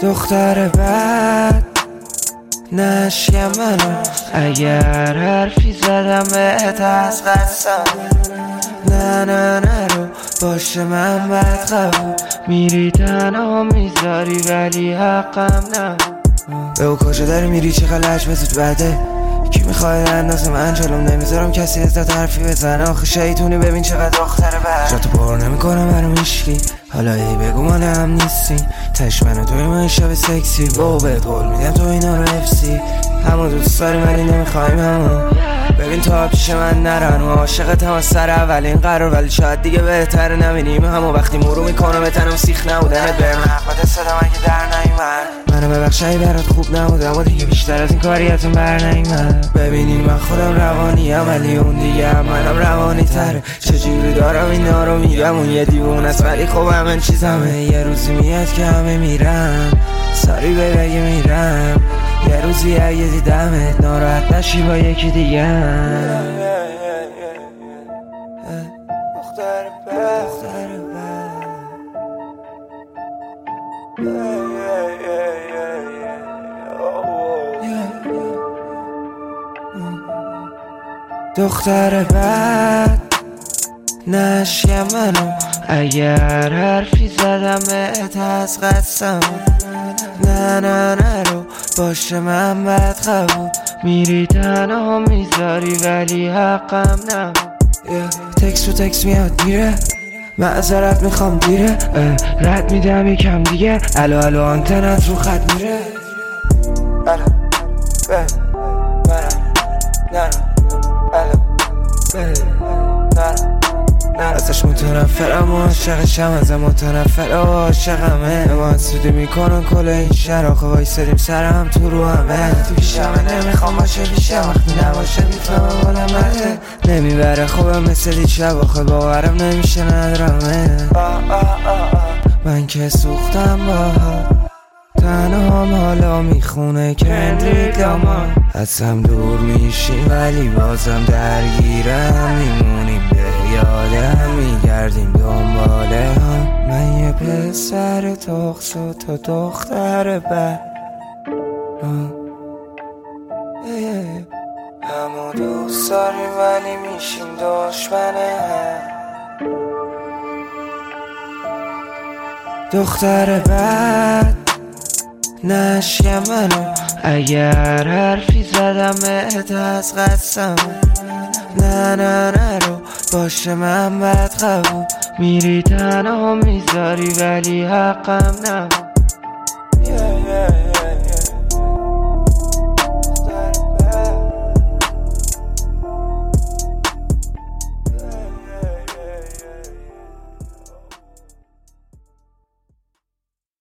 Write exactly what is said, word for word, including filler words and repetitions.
دختر بد نشیم منو، اگر حرفی زدم بهت از قسم. نه نه نه رو باشه من بد قبول، میری تنها میذاری ولی حقم نه. به او کجا داری میری؟ چقدر لج بزود بده؟ کی میخوای اندازه من جلوم؟ نمیذارم کسی ازت حرفی بزنه. آخه شیطونی ببین چقدر دختر بد. جاتو پر نمیکنم برام هیشکی، حالا ای بگو مال هم نیستی. تش منو توی من شب سکسی، با بهت قول میدم تو اینا رو افسی. همو دوست داریم ولی نمیخوایم همو. ببین تا پیش من نرن و عاشقتم از سر اولین قرار، ولی شاید دیگه بهتر نبینیم همو. وقتی مرو میکنم به تنم سیخ نبودنت بهم حقات صدام اگه در نیومد. منو ببخشایی برات خوب نبودم و دیگه بیشتر از این کاریتون بر نیومد. ببینین من خودم روانیم ولی اون دیگه هم منم روانی تره. چجوری دارم اینا رو میگم؟ اون یه دیوون است ولی خب همه چیزمه. یه روزی میاد که همه میرن، ساری به بگه میرم. یه روزی اگه دیدمت ناراحت نشی با یکی دیگه. دختر بد، دختر بد، دختر بد نشیم منو، اگر حرفی زدم بهت از قسم. نه نه نه رو باشه من بد قبول، میری تنها میذاری ولی حقم نه. تکس و تکس میاد میره، معذرت میخوام دیره. رد میدم یکم دیگه، الو الو آنتنت رو خط میره. الو به منم نرم، الو به نرم ازش متنفرم و عاشقشم، ازم متنفر و عاشقمه. ما سودی میکنن کل این شهر، آخه وایسادیم سرم تو رو همه. تو پیشمه نمیخوام باشه پیشم، وقتی نباشه میفهمم بالمته. نمیبره خوبم مثل دیشب، آخه باورم نمیشه ندارمه. من که سوختم باها، تنها حالا میخونه کندریک لامار. از هم دور میشیم ولی بازم درگیرم، میمونیم به یادم، میگردیم دنباله هم. من یه پسر تخص و تو دختر بد، همو دوست داریم ولی میشیم دشمنه هم. دختر بد نشیم منو، اگر حرفی زدم بهت از قسم. نه نه نه رو باشه من بد قبول، میری تنها میذاری ولی حقم نه.